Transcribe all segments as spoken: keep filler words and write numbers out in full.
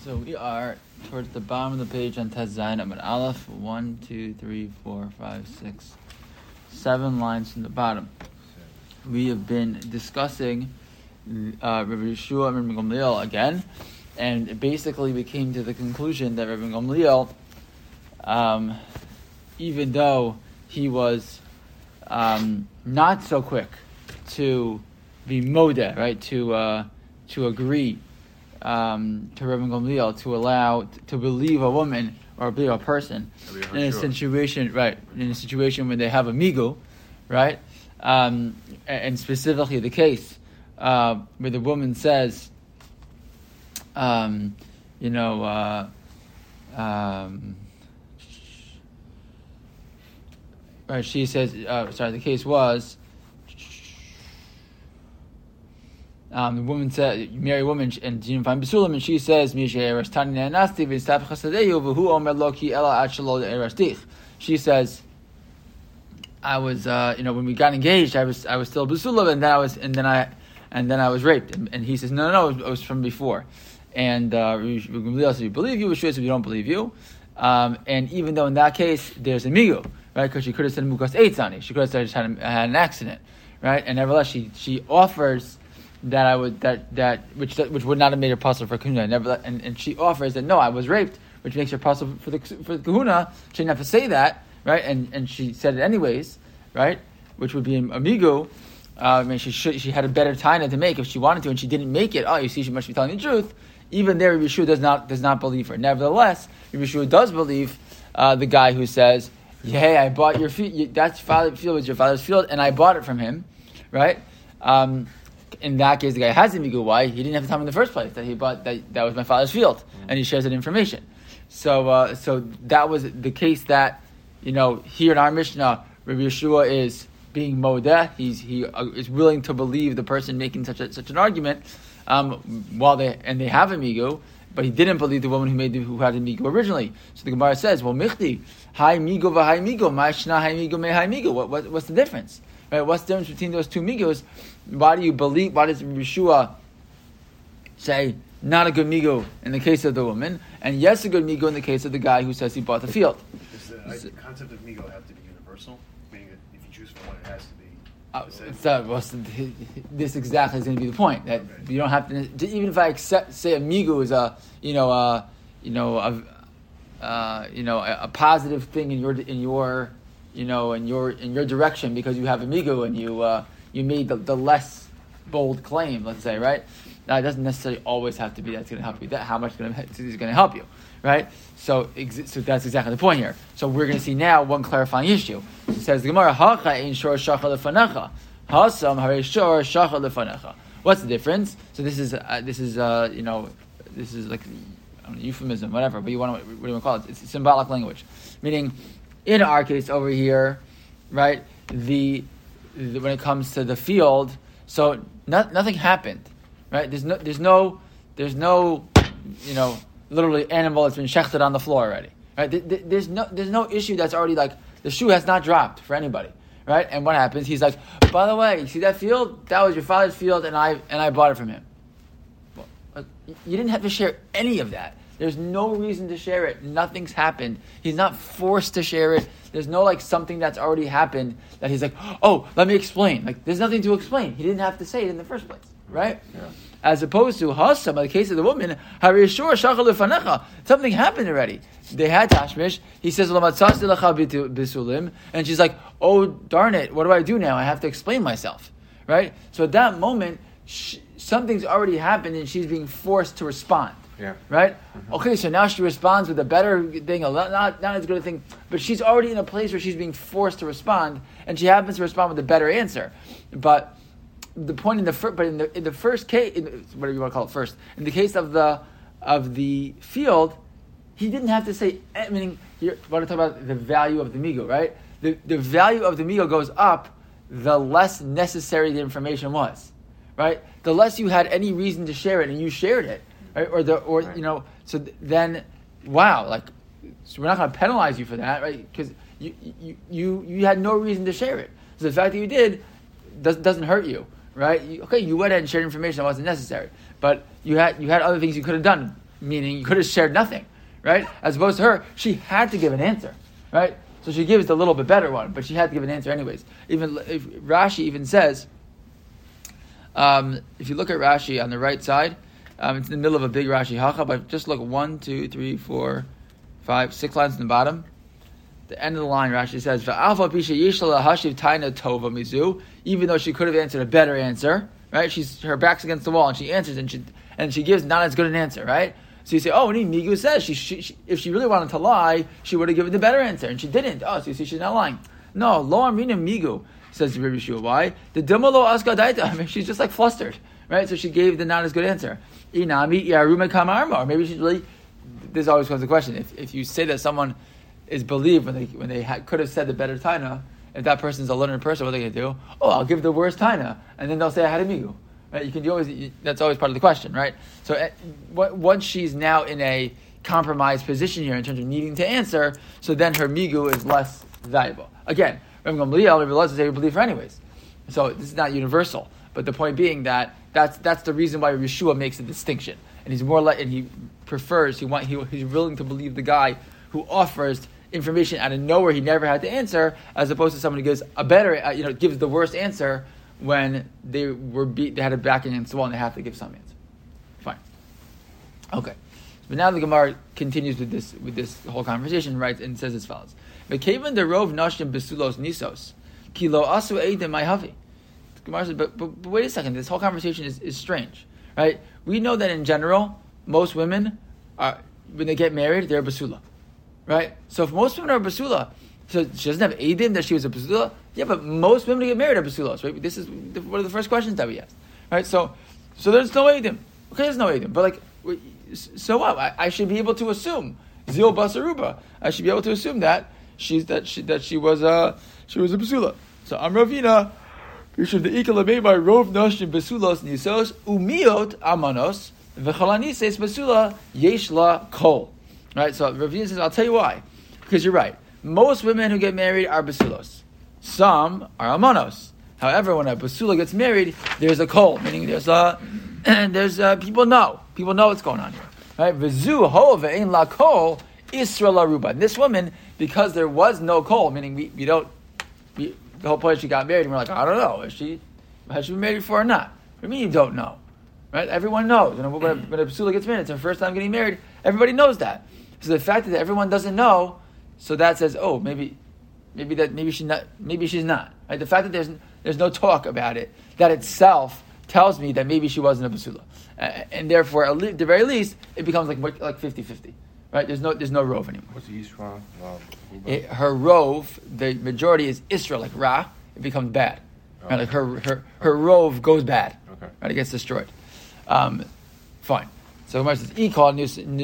So we are towards the bottom of the page on Tez Zayin Amud Aleph. One, two, three, four, five, six, seven lines from the bottom. We have been discussing uh, Rabbi Yeshua and Rabbi Gamliel again, and basically we came to the conclusion that Rabbi Gamliel, um, even though he was um, not so quick to be modeh, right, to uh, to agree um, to Rabbi Gamliel to allow to believe a woman or believe a person in a situation, right, in a situation where they have a migu, right, um, and specifically the case uh, where the woman says, um, you know, uh, um, right, she says, uh, sorry, the case was. Um, the woman said, you marry a woman, and you find Basulam, and she says, she says, I was, uh, you know, when we got engaged, I was, I was still Basulam, and then I was, and then I, and then I was raped, and, and he says, no, no, no, it was from before, and uh, we says, we believe you, we says, we don't believe you, um, and even though in that case there's a migu, right, because she could have said mukas eitzani, she could have said I just had, a, had an accident, right, and nevertheless she she offers. That I would that that which which would not have made her possible for kahuna. Never, and, and she offers that no, I was raped, which makes her possible for the for the kahuna. She didn't have to say that, right? And and she said it anyways, right? Which would be an amigo. Uh, I mean, she should she had a better time to make if she wanted to, and she didn't make it. Oh, you see, she must be telling the truth. Even there, Rabbi Yeshua does not does not believe her. Nevertheless, Rabbi Yeshua does believe uh, the guy who says, "Hey, I bought your field. That father field was your father's field, and I bought it from him," right? Um, In that case, the guy has a migu. Why? He didn't have to tell him in the first place that he bought that that was my father's field, mm-hmm. and he shares that information. So, uh, so that was the case that you know here in our Mishnah, Rabbi Yeshua is being modeh. He's he uh, is willing to believe the person making such a, such an argument, um, while they and they have a migu, but he didn't believe the woman who made the, who had the migu originally. So the Gemara says, "Well, michti hai migu v'hai migu, ma'ishna hai migu me hai migu." What, what what's the difference? Right? What's the difference between those two migus? Why do you believe? Why does Yeshua say not a good migu in the case of the woman, and yes, a good migu in the case of the guy who says he bought the field? Does the, uh, the concept of migu have to be universal? Meaning that if you choose for one, it has to be. Uh, so, well, so this exactly is going to be the point that okay. You don't have to, to. Even if I accept, say a migu is a you know a you know a uh, you know a, a positive thing in your in your you know in your in your direction because you have a migu and you. Uh, You made the, the less bold claim, let's say, right? Now, it doesn't necessarily always have to be that's going to help you. That how much is going to help you, right? So, so that's exactly the point here. So we're going to see now one clarifying issue. It says the Gemara, "Hacha ein shor shacha lefanecha, hasam harei shor shacha lefanecha." What's the difference? So this is uh, this is uh, you know this is like I don't know, euphemism, whatever. But you want to, what do you want to call it? It's symbolic language, meaning in our case over here, right? The when it comes to the field, so not, nothing happened, right? There's no, there's no, there's no, you know, literally animal that's been shechted on the floor already, right? There's no, there's no issue that's already like the shoe has not dropped for anybody, right? And what happens? He's like, by the way, you see that field? That was your father's field, and I and I bought it from him. Well, you didn't have to share any of that. There's no reason to share it. Nothing's happened. He's not forced to share it. There's no like something that's already happened that he's like, oh, let me explain. Like there's nothing to explain. He didn't have to say it in the first place, right? Yeah. As opposed to Hassam, in the case of the woman, something happened already. They had Tashmish. He says, and she's like, oh, darn it. What do I do now? I have to explain myself, right? So at that moment, she, something's already happened and she's being forced to respond. Yeah. Right? Mm-hmm. Okay, so now she responds with a better thing, not, not as good a thing, but she's already in a place where she's being forced to respond, and she happens to respond with a better answer. But the point in the first, but in the in the first case, in the, whatever you want to call it first, in the case of the of the field, he didn't have to say. I mean, here, I want to talk about the value of the migu, right? The the value of the migu goes up the less necessary the information was, right? The less you had any reason to share it, and you shared it. Right? Or the or right. you know so th- then wow like so we're not going to penalize you for that, right? Because you, you you you had no reason to share it. So the fact that you did does, doesn't hurt you, right? You, okay, you went ahead and shared information that wasn't necessary, but you had you had other things you could have done meaning you could have shared nothing, right? As opposed to her, she had to give an answer, right? So she gives the little bit better one, but she had to give an answer anyways. Even if Rashi even says, um, if you look at Rashi on the right side, um, it's in the middle of a big Rashi hacha, but just look one, two, three, four, five, six lines in the bottom. The end of the line, Rashi says, "Va'alfa pisha yishla hashiv taina tova mizu." Even though she could have answered a better answer, right? She's her back's against the wall, and she answers, and she and she gives not as good an answer, right? So you say, "Oh, and Migu says she, she, she if she really wanted to lie, she would have given the better answer, and she didn't." Oh, so you see, she's not lying. No, lo amrina Migu, says Rabbi Yeshua. Why? The dimalo askadaita. I mean, she's just like flustered, right? So she gave the not as good answer. Inami yarume kamarma, or maybe she's really. This always comes the question: if if you say that someone is believed when they when they ha- could have said the better taina, if that person's a learned person, what are they going to do? Oh, I'll give the worst taina, and then they'll say I had a migu. Right? You can you always you, that's always part of the question, right? So uh, w- once she's now in a compromised position here in terms of needing to answer, so then her migu is less valuable. Again, Rabbi Gamliel, Rabbi Elazar say we believe her anyways. So this is not universal, but the point being that that's that's the reason why Yeshua makes a distinction, and he's more like and he prefers he want he, he's willing to believe the guy who offers information out of nowhere he never had to answer, as opposed to someone who gives a better, uh, you know, gives the worst answer when they were beat, they had a back against the wall and they have to give some answer. Fine. Okay. But now the Gemara continues with this with this whole conversation, right, and says as follows: "V'kevan derov nashim besulos nisos, ki lo asu eidim ma'havi." The Gemara says, but, but, but wait a second, this whole conversation is, is strange, right? We know that in general, most women are when they get married, they're basula. Right? So if most women are basula, so she doesn't have Eidim that she was a basula? Yeah, but most women who get married are basulas, right? This is one of the first questions that we asked. Right? So so there's no Eidim. Okay, there's no Eidim. But like, so what? I, I should be able to assume, Zil Basaruba, I should be able to assume that she's that she that she was a she was a basula. So I'm Ravina, we should the ikala by rov nashim basulos nisos, umiot amanos, v'chalanises basula yeshla kol. Right, so Ravina says, I'll tell you why. Because you're right. Most women who get married are basulos. Some are almonos. However, when a basula gets married, there's a kol, meaning there's a, and there's a, people know. People know what's going on here. Right? V'zu ho ve'ein la kol isra la ruba. This woman, because there was no kol, meaning we, we don't, we, the whole point she got married, and we're like, I don't know, is she, has she been married before or not? What do you mean you don't know? Right? Everyone knows. You know, when a, when a basula gets married, it's her first time getting married, everybody knows that. So the fact that everyone doesn't know, so that says, oh, maybe, maybe that, maybe she's not, maybe she's not. Right? The fact that there's there's no talk about it, that itself tells me that maybe she wasn't a basula, uh, and therefore, at the very least, it becomes like like fifty-fifty. Right? There's no there's no rove anymore. What's the Yisra? Wow. It, her rove, the majority is Isra, like Ra. It becomes bad. Oh. Right? Like her her her rove goes bad. Okay. Right? It gets destroyed. Um, fine. So Gemara says, "Ikol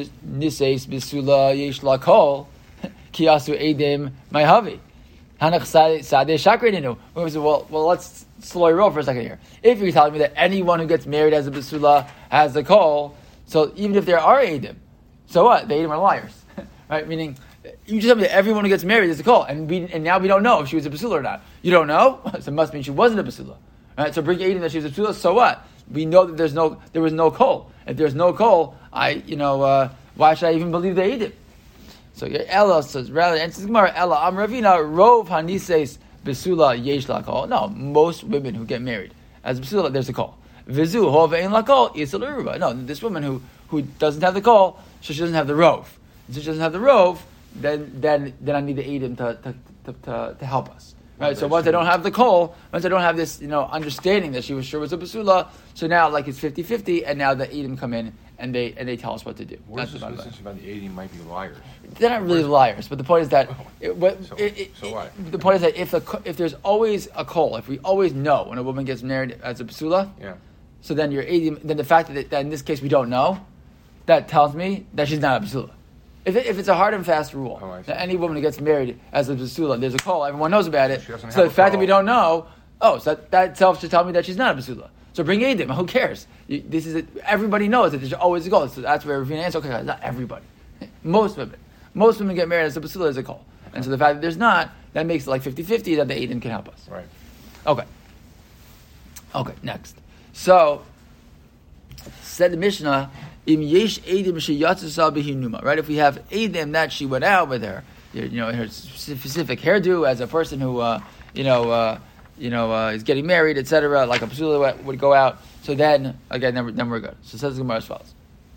niseis bisula yesh la kol ki asu edim ma'havi hanach sadeh shakrininu." Well, well, let's slow your roll for a second here. If you're telling me that anyone who gets married as a basula has the kol, so even if there are edim, so what? The edim are liars, right? Meaning, you just tell me that everyone who gets married is a kol, and we and now we don't know if she was a basula or not. You don't know, so it must mean she wasn't a basula, right? So bring edim that she was a basula. So what? We know that there's no, there was no kol. If there's no kol, I, you know, uh, why should I even believe the Eidim? So Ella says, rather, and says Gemara, Ella, Am Ravina, Rov Hanises Besula Yesh La Kol. No, most women who get married as Besula, there's a kol. Vizu Hov Ein La Kol Isal Uruba. No, this woman who who doesn't have the kol, so she doesn't have the rov. Since she doesn't have the rov, then then then I need the Eidim to to, to to to help us. Right, so once I don't have the kol, once I don't have this, you know, understanding that she was sure was a basula, so now like it's fifty-fifty, and now the Edom come in and they and they tell us what to do. Where's this message about the eighty might be liars? They're not really liars, but the point is that it, what, so, it, it, so what? the point is that if the if there's always a kol, if we always know when a woman gets married as a basula, yeah. So then your Edom, then the fact that, it, that in this case we don't know, that tells me that she's not a basula. If, it, if it's a hard and fast rule oh, that any woman who gets married as a basula, there's a call, everyone knows about it. So the fact that we don't know, oh, so that, that itself should tell me that she's not a basula. So bring Eidim. Who cares? You, this is a, everybody knows that there's always a call. So that's where Ravina answers. Okay, not everybody. Most women, most women get married as a basula as a call, okay. And so the fact that there's not, that makes it like fifty-fifty that the Eidim can help us. Right. Okay. Okay. Next. So said the Mishnah Im yesh edim sheyatzasa behinuma. Right? If we have edim that she went out with her, you know, her specific hairdo as a person who, uh, you know, uh, you know, uh, is getting married, et cetera, like a psula would go out. So then, again, then we're, then we're good. So it says the Gemara as follows.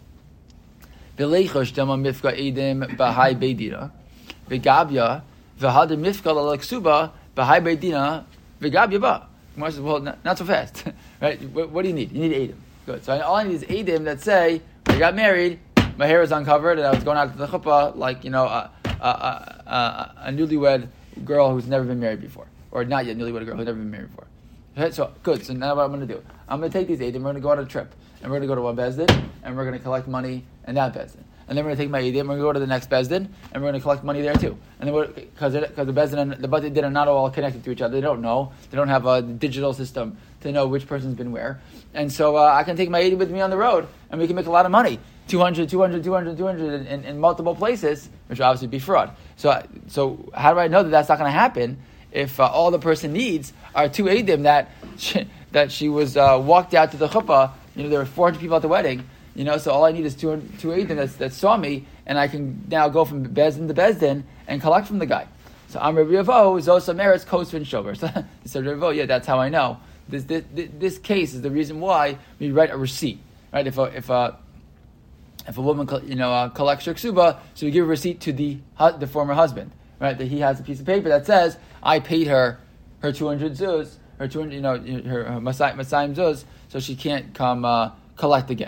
V'leichosh dama mifka edim b'hai beidina v'gabya v'hada mifka l'leksuba b'hai beidina v'gabya ba. Gemara says, well, not, not so fast. Right? What, what do you need? You need edim. Good. So all I need is edim that say, I got married, my hair was uncovered, and I was going out to the chuppah like, you know, a, a, a, a, a newlywed girl who's never been married before. Or not yet newlywed girl who's never been married before. Okay, so, good. So now what I'm going to do, I'm going to take these edim, we're going to go on a trip. And we're going to go to one bezdin, and we're going to collect money in that bezdin. And then we're going to take my edim, and we're going to go to the next bezdin, and we're going to collect money there too. And then because because the bezdin and the bati din are not all connected to each other, they don't know. They don't have a digital system to know which person's been where. And so uh, I can take my edim with me on the road, and we can make a lot of money. two hundred, two hundred, two hundred, two hundred in, in, in multiple places, which would obviously be fraud. So, so how do I know that that's not going to happen if uh, all the person needs are two edim that she, that she was uh, walked out to the chuppah? You know, there were four hundred people at the wedding. You know, so all I need is two two edim that that saw me, and I can now go from bezdin to bezdin and collect from the guy. So I'm Rabbi Yavo, Zosa Meretz, Kosvin Shover. So he said, Rabbi Yavo, yeah, that's how I know. This, this this case is the reason why we write a receipt, right? If a if a if a woman, you know, uh, collects her ksuba, so we give a receipt to the the former husband, right? That he has a piece of paper that says, I paid her her two hundred zuz, her two hundred, you know, her, her Masayim zuz, so she can't come uh, collect again.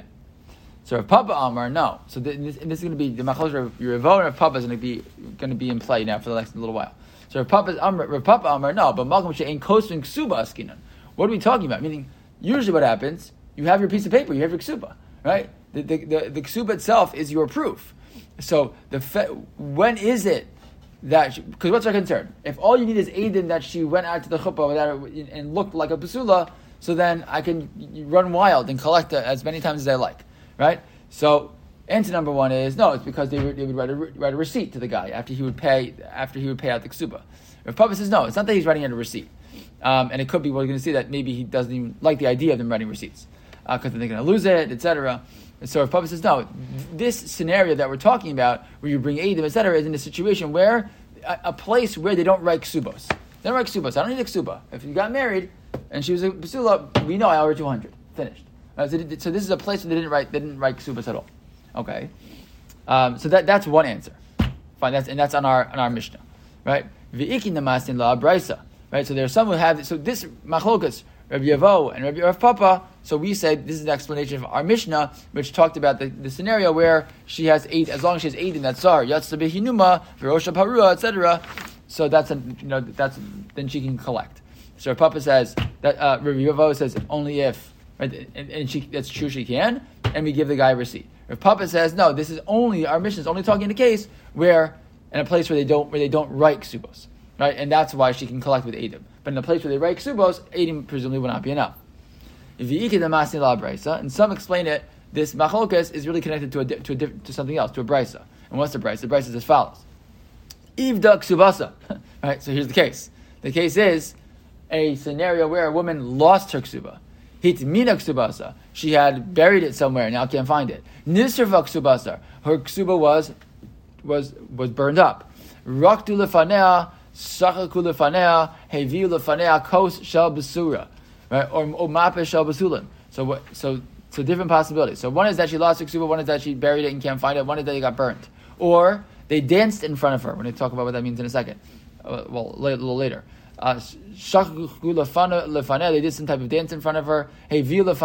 So Rav Papa Amar, no. So this, this is going to be the Machos Rav Yevo and Rav Papa is going to be going to be in play now for the next little while. So Rav Papa Amar, Rav Papa Amar, no. But Malcolm She'ain Kosvin Ksuba Askinan. What are we talking about? Meaning, usually what happens, you have your piece of paper, you have your ksuba, right? The the the, the ksuba itself is your proof. So the fe- when is it that? Because what's our concern? If all you need is edim that she went out to the chuppah without her, and looked like a basula, so then I can run wild and collect it as many times as I like. Right? So, answer number one is no. It's because they, they would write a, write a receipt to the guy after he would pay after he would pay out the ksuba. If Papa says no, it's not that he's writing out a receipt, um, and it could be we're going to see that maybe he doesn't even like the idea of them writing receipts because uh, they're going to lose it, et cetera. And so if Papa says no, this scenario that we're talking about, where you bring edim, et cetera, is in a situation where a, a place where they don't write ksubos. They don't write ksubos. I don't need a ksuba. If you got married and she was a basula, we know I owe her two hundred. Finished. Uh, so, so this is a place where they didn't write they didn't write ksubas at all. Okay, um, so that that's one answer. Fine, that's and that's on our on our Mishnah, right? V'ikin namasin la brisa, right? So there are some who have so this machlokas Rabbi Yavo and Rabbi Rav Papa. So we said this is the explanation of our Mishnah, which talked about the, the scenario where she has eight, as long as she has eight in that tsar, yatzah behinuma, v'rosha parua, et cetera. So that's a, you know that's then she can collect. So Rav Papa says that uh, Rabbi Yavo says only if. Right? And, and she, that's true, she can, and we give the guy a receipt. If Papa says no, this is only our mission is only talking in a case where in a place where they don't where they don't write ksubos, right? And that's why she can collect with edim. But in a place where they write ksubos, edim presumably will not be enough. If you ikid the masin la brisa, and some explain it, this machlokas is really connected to a to a to something else, to a brisa. And what's the brisa? The brisa is as follows: Ivda ksubasa. Right. So here's the case. The case is a scenario where a woman lost her ksuba. Hit mina ksubasa. She had buried it somewhere, now can't find it. Nisrva ksubasa. Her ksuba was was was burned up. Raktu lefanea, sachaku lefanea, heviu lefanea, kos shel basura, right? Or or mape shel basulim. So what? So so different possibilities. So one is that she lost her ksuba. One is that she buried it and can't find it. One is that it got burnt. Or they danced in front of her. We're going to talk about what that means in a second. Uh, well, a little later. Uh, they did some type of dance in front of her. They brought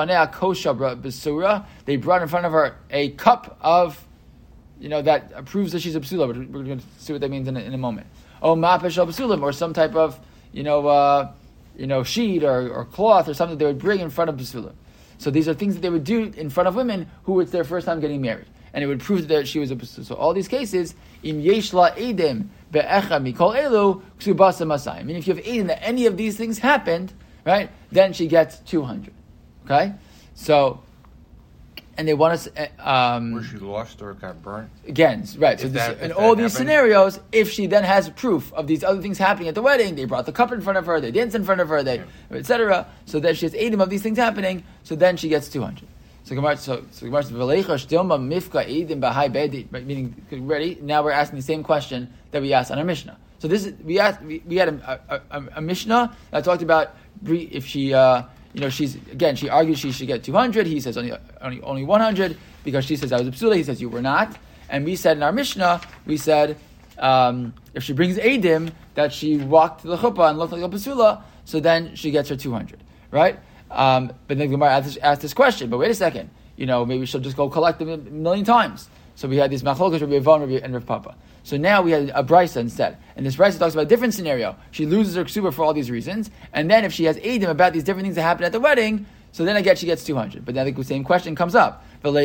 in front of her a cup of, you know, that proves that she's a psula. We're, we're going to see what that means in a, in a moment. Oh, mapesh al psulim, or some type of, you know, uh, you know, sheet or, or cloth or something they would bring in front of psulim. So these are things that they would do in front of women who it's their first time getting married, and it would prove that she was a psula. So all these cases, im yeshla edem. I mean, if you have eight and any of these things happened, right, then she gets two hundred. Okay? So, and they want us... Um, Where she lost or got burnt? Again, right. So this, in all these happened? Scenarios, if she then has proof of these other things happening at the wedding, they brought the cup in front of her, they danced in front of her, they, yeah. et cetera. So that she has eight of these things happening, so then she gets two hundred. So Gemara, so so Gemara says, "V'leicha shtilma mifka edim b'hai bedi," right? Meaning, ready? Now we're asking the same question that we asked on our Mishnah. So this is we asked we, we had a, a, a, a Mishnah that talked about if she, uh, you know, she's again she argues she should get two hundred. He says only only only one hundred because she says I was a psula. He says you were not. And we said in our Mishnah, we said um, if she brings edim that she walked to the chuppah and looked like a psula, so then she gets her two hundred, right? Um, but then Gemara asked, asked this question. But wait a second, you know, maybe she'll just go collect them a million times. So we had these machlokas, Rabbi Yevon, and Rav Papa. So now we had a brisa instead, and this brisa talks about a different scenario. She loses her ksuba for all these reasons, and then if she has edim about these different things that happen at the wedding, so then I guess she gets two hundred. But then the same question comes up. Maybe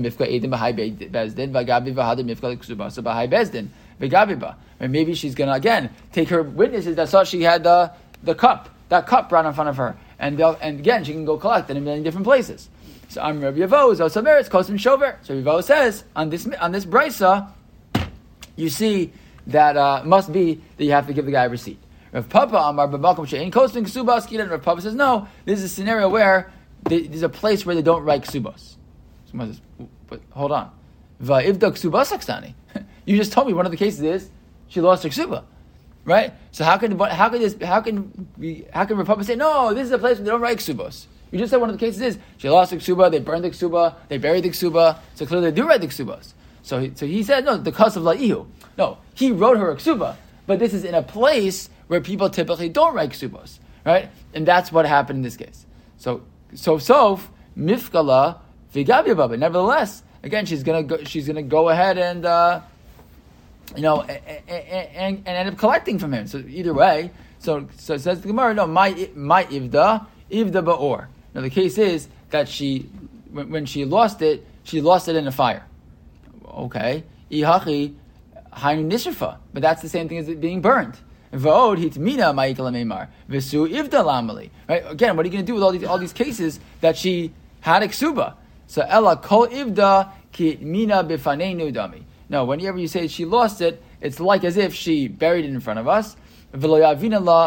she's gonna again take her witnesses that saw she had the the cup, that cup brought in front of her. And they'll, and again, she can go collect it in a million different places. So I'm Rabbi Yevo, so Meretz, Kosmin Shover. So Yevo says on this on this brisa, you see that uh, must be that you have to give the guy a receipt. Rav Papa Amar Babakum She'ein Kosmin Ksubas Kila. And Rav Papa says no. This is a scenario where they, there's a place where they don't write ksubas. So says, but hold on, Va'ivda Ksubas Aksani. You just told me one of the cases is she lost her ksuba. Right? So how can how can this how can we how can Rav Papa say no? This is a place where they don't write ksubos. You just said one of the cases is she lost the ksuba, they burned the ksuba, they buried the ksuba. So clearly they do write the ksubos. So he, so he said no, the cause of la'ihu. No, he wrote her a ksuba, but this is in a place where people typically don't write ksubos, right? And that's what happened in this case. So so so mifkala v'gabi baba. Nevertheless, again she's gonna go, she's gonna go ahead and. Uh, You know, and, and, and end up collecting from him. So either way, so so it says the Gemara, no, my my ivda ivda ba'or. Now the case is that she, when, when she lost it, she lost it in a fire. Okay, ihachi hainu nisrfa, but that's the same thing as it being burned. V'od hitmina ma'ikala meimar v'su ivda lamali. Right? Again, what are you going to do with all these all these cases that she had a ksuba? So ella kol ivda ki mina bifaneinu dami. No, whenever you say she lost it, it's like as if she buried it in front of us. Right,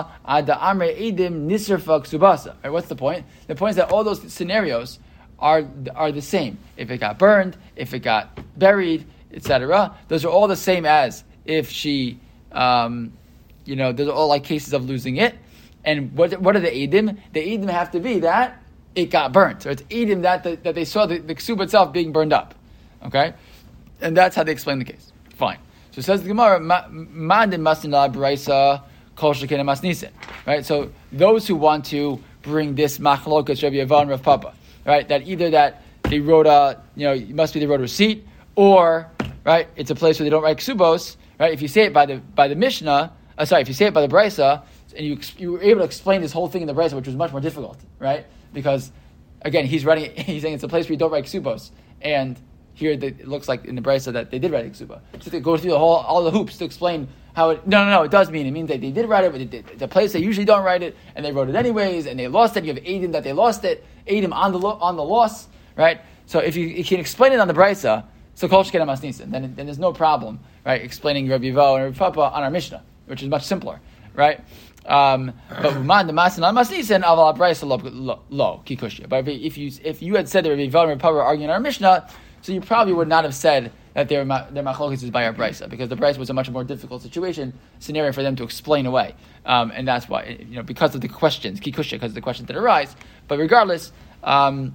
what's the point? The point is that all those scenarios are are the same. If it got burned, if it got buried, et cetera, those are all the same as if she, um, you know, those are all like cases of losing it. And what what are the edim? The edim have to be that it got burnt. So it's edim that the, that they saw the, the ksuba itself being burned up. Okay. And that's how they explain the case. Fine. So it says the Gemara, "Ma'adin masnin la brisa kol shekena masnisen." Right. So those who want to bring this machlokas Rabbi Yevan Rav Papa, right, that either that they wrote a, you know, it must be they wrote a receipt, or right, it's a place where they don't write ksubos. Right. If you say it by the by the Mishnah, uh, sorry, if you say it by the brisa, and you you were able to explain this whole thing in the brisa, which was much more difficult, right? Because again, he's writing, he's saying it's a place where you don't write ksubos, and here the, it looks like in the brisa that they did write ksuba. So they go through the whole all the hoops to explain how it. No, no, no. It does mean it means that they did write it, but it did, the place they usually don't write it, and they wrote it anyways, and they lost it. You have edim that they lost it, edim on the lo, on the loss, right? So if you, you can explain it on the brisa, so kol shkena masnisin, then then there's no problem, right? Explaining Rabbi Yevo and Rabbi Papa on our Mishnah, which is much simpler, right? Um, but uman the masin on masnisin aval brisa lo lo kikushya. But if you if you had said that Rabbi Yevo and Rabbi Papa are arguing our Mishnah, so you probably would not have said that their their machlokes is by our brisa, because the brisa was a much more difficult situation scenario for them to explain away, um, and that's why, you know, because of the questions, kikusha, because of the questions that arise. But regardless, um,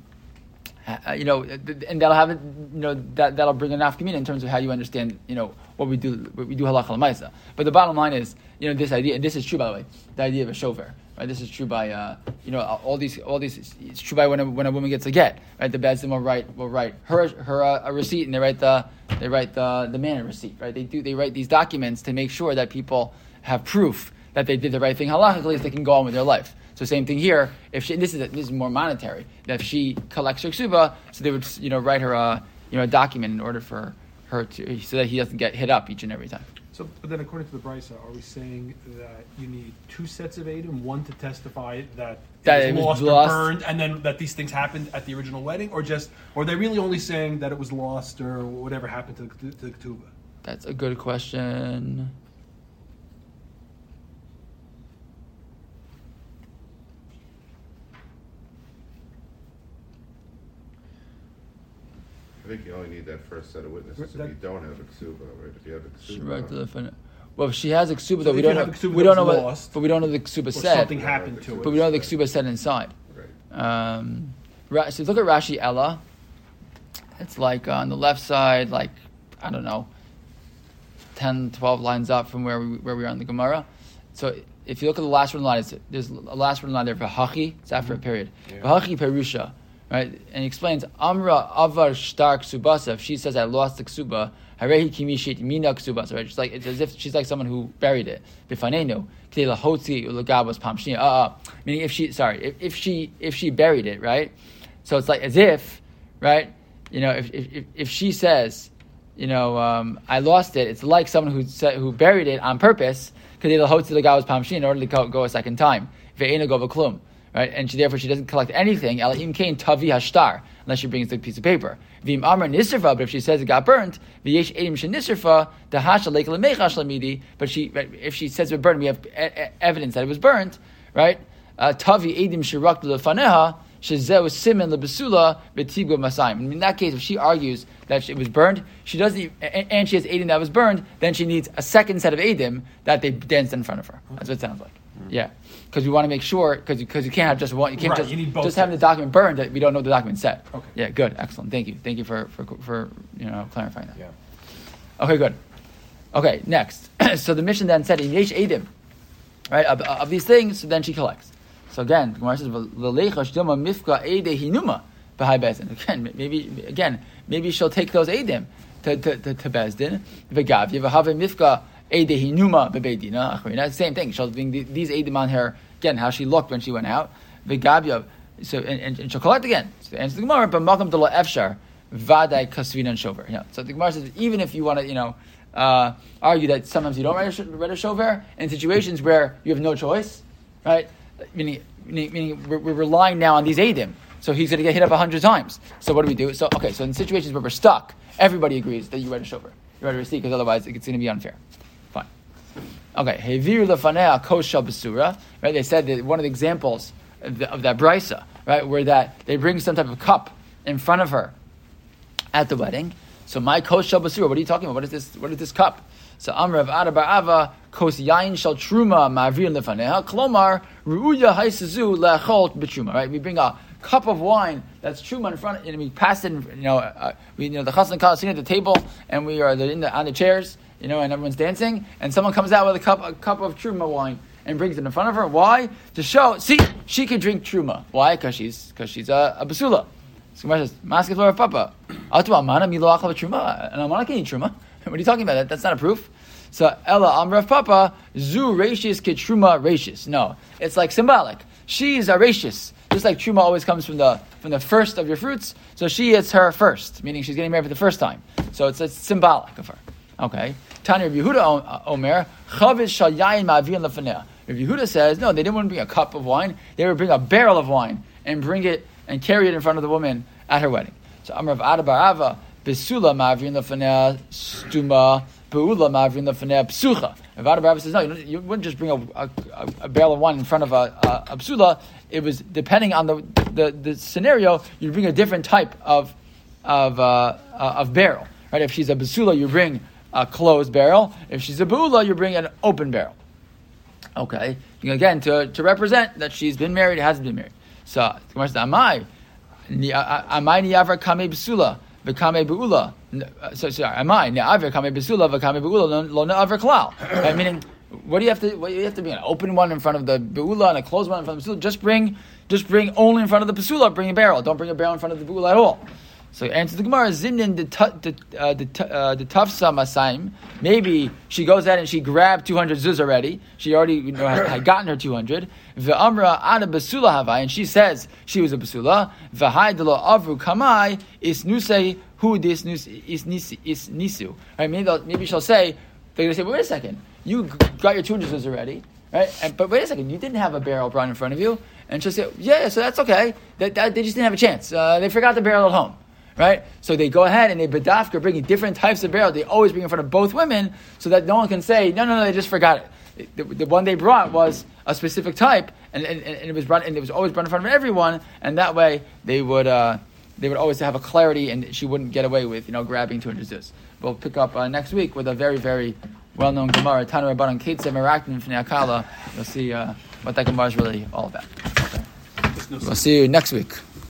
you know, and that'll have, you know, that that'll bring an nafkamina in terms of how you understand, you know, what we do, what we do halacha l'maisa. But the bottom line is, you know, this idea, and this is true by the way, the idea of a shover. Right, this is true by uh, you know, all these all these. It's true by when a, when a woman gets a get. Right, the bezdin will write will write her her uh, a receipt, and they write the they write the the man a receipt. Right, they do they write these documents to make sure that people have proof that they did the right thing halachically, so they can go on with their life. So same thing here. If she, this is a, this is more monetary. That if she collects her ksuba, so they would, you know, write her a, you know, a document in order for her to, so that he doesn't get hit up each and every time. So, but then according to the brisa, are we saying that you need two sets of edim, one to testify that, that it was, it was lost, lost or burned, and then that these things happened at the original wedding, or just, or are they really only saying that it was lost or whatever happened to, to, to the ketubah? That's a good question. I think you only need that first set of witnesses That- if you don't have a ksuba, right? If you have a ksuba, Right to the fin- Well, if she has a ksuba, So though, we if don't you know. have a ksuba We that don't know was what, lost, but we don't know the ksuba or said. something happened to it. But we don't know the ksuba said inside. right? Um, Ra- so look at Rashi Ella. It's like uh, on the left side, like I don't know, ten, twelve lines up from where we where we are in the Gemara. So if you look at the last one line, it's, there's a last one line there for Hachi. It's after a period. Yeah. Hachi Perusha, right? And he explains Amra Avar Shtar Ksubasa. If she says I lost the ksuba, Harehi Kimishit Mina Ksubasa. Right? It's like it's as if she's like someone who buried it. Bifanenu K'dei Lahotzi Ulagabas Pamshnia. Uh, uh, meaning if she sorry if, if she if she buried it, right? So it's like as if, right? You know, if if if she says, you know, um, I lost it, it's like someone who said, who buried it on purpose because they lahotzi the gavos pamshin in order to go, go a second time. Ve'ena go v'klum, right? And she therefore she doesn't collect anything. Elahim kain tavi hashtar unless she brings the piece of paper. V'im amar nisrfa, but if she says it got burnt, v'yesh edim shenisrfa the hasha leik lemechash lamidi. But she, if she says it burned, we have e- e- evidence that it was burnt, right? Uh, tavi edim shirak lefaneha. Shezeu simin lebesula betibgo masayim. In that case, if she argues that it was burned, she doesn't, even, and she has edim that was burned, then she needs a second set of edim that they danced in front of her. That's what it sounds like. Mm-hmm. Yeah, because we want to make sure because because you can't have just one. You can't Right, just you need both just have the document burned that we don't know what the document said. Okay. Yeah, good, excellent. Thank you, thank you for for for you know clarifying that. Yeah. Okay, good. Okay, next. So the mission then said in yesh edim, right, of, of these things. So then she collects. So again, the Gemara says, "V'leicha shdilma mifka eidei hinuma b'hai bezdin." Again, maybe again, maybe she'll take those eidim to to to, to bezdin. V'gav yevahave mifka eidei hinuma b'beidina. Acharina, same thing. She'll bring the, these eidim on her again. How she looked when she went out. V'gav yav. So and, and, and she'll collect again. So the answer to the Gemara, but malkam de lo efshar vadai kasvin and shover. You know, so the Gemara says, even if you want to, you know. Uh, argue that sometimes you don't write a, write a shover in situations where you have no choice, right? Meaning, meaning, meaning we're, we're relying now on these eidim. So he's going to get hit up a hundred times. So what do we do? So okay, so in situations where we're stuck, everybody agrees that you write a shover. You write a receipt because otherwise it's going to be unfair. Fine. Okay. Hevir lefanea koshal besura. Right? They said that one of the examples of, the, of that brisa, right, where that they bring some type of cup in front of her at the wedding. So my kos shel basura. What are you talking about? What is this? What is this cup? So Amrav Ada Bar Ava kos yain shel truma ma'avir lefaneha klomar ruuya haisazu leachol b'truma. Right? We bring a cup of wine that's truma in front, and we pass it. In, you know, uh, we you know the chassan and kala sitting at the table, and we are in the, on the chairs. You know, and everyone's dancing, and someone comes out with a cup a cup of truma wine and brings it in front of her. Why? To show, see, she can drink truma. Why? Because she's because she's a, a basula. So Gemara says, "Masked Flora Papa, Atu Amana Milo Achal Truma, and Amana can eat truma." What are you talking about? That, that's not a proof. So Ella Amrav Papa Zu Rashis Ke Truma Rashis. No, it's like symbolic. She's a Rashis, just like truma always comes from the from the first of your fruits. So she is her first, meaning she's getting married for the first time. So it's, it's symbolic of her. Okay. Tanya Yehuda Omer Chaviz Shal Yain Ma'avir Lefanea. Rabbi Yehuda says no, they didn't want to bring a cup of wine; they would bring a barrel of wine and bring it and carry it in front of the woman at her wedding. So Amrav Ada Bar Ava Besula Ma'avir Lefanea Stuma Beula Ma'avir Lefanea Psucha. Rav Ada Bar Ava says no, you, you wouldn't just bring a, a, a barrel of wine in front of a, a, a psula. It was depending on the, the, the scenario. You bring a different type of of uh, uh, of barrel, right? If she's a basula, you bring a closed barrel. If she's a beula, you bring an open barrel. Okay, again to, to represent that she's been married, hasn't been married. So Amai Amai Niavra Kame Basula V'Kame Beula. So sorry, Amai Niavra Kame Basula V'Kame Beula Lo Niavra Klal. Meaning, what do you have to? What do you have to bring? An open one in front of the beula and a closed one in front of the basula. Just bring, just bring only in front of the basula. Bring a barrel. Don't bring a barrel in front of the beula at all. So answer the Gemara: Zimnin the the tafsa masaim. Maybe she goes out and she grabbed two hundred zuz already. She already you know, had, had gotten her two hundred. Ve'amra ada basula havai, and she says she was a basula. V'hai delo avru kamai is nusei who this nus is nisu is nisu. Right? Maybe maybe she'll say they're going to say, wait a second, you got your two hundred zuz already, right? And, but wait a second, you didn't have a barrel brought in front of you. And she'll say, yeah, so that's okay. That, that they just didn't have a chance. Uh, they forgot the barrel at home. Right? So they go ahead and they bedafka bringing different types of barrel. They always bring in front of both women so that no one can say, no, no, no, they just forgot it. The, the one they brought was a specific type, and, and, and it was brought, and it was always brought in front of everyone, and that way they would uh, they would always have a clarity, and she wouldn't get away with, you know, grabbing two hundred zuz. We'll pick up uh, next week with a very, very well-known Gemara, Tana Rabbanan Ketzeh Meraknim Fnei Akala. You'll see uh, what that Gemara is really all about. Okay. We'll see you next week.